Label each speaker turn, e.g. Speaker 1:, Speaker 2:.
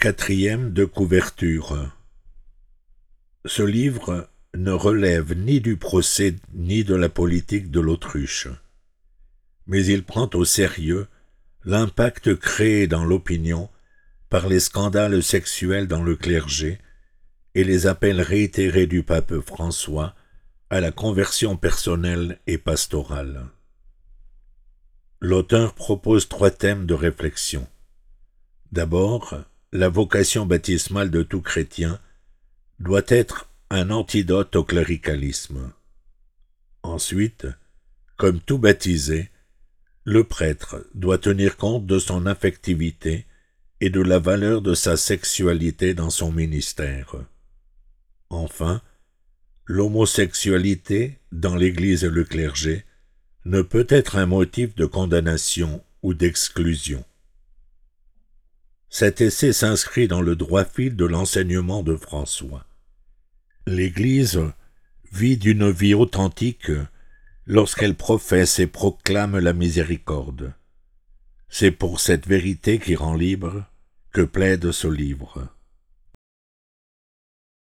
Speaker 1: Quatrième de couverture. Ce livre ne relève ni du procès ni de la politique de l'autruche, mais il prend au sérieux l'impact créé dans l'opinion par les scandales sexuels dans le clergé et les appels réitérés du pape François à la conversion personnelle et pastorale. L'auteur propose 3 thèmes de réflexion. D'abord, la vocation baptismale de tout chrétien doit être un antidote au cléricalisme. Ensuite, comme tout baptisé, le prêtre doit tenir compte de son affectivité et de la valeur de sa sexualité dans son ministère. Enfin, l'homosexualité dans l'Église et le clergé ne peut être un motif de condamnation ou d'exclusion. Cet essai s'inscrit dans le droit fil de l'enseignement de François. L'Église vit d'une vie authentique lorsqu'elle professe et proclame la miséricorde. C'est pour cette vérité qui rend libre que plaide ce livre.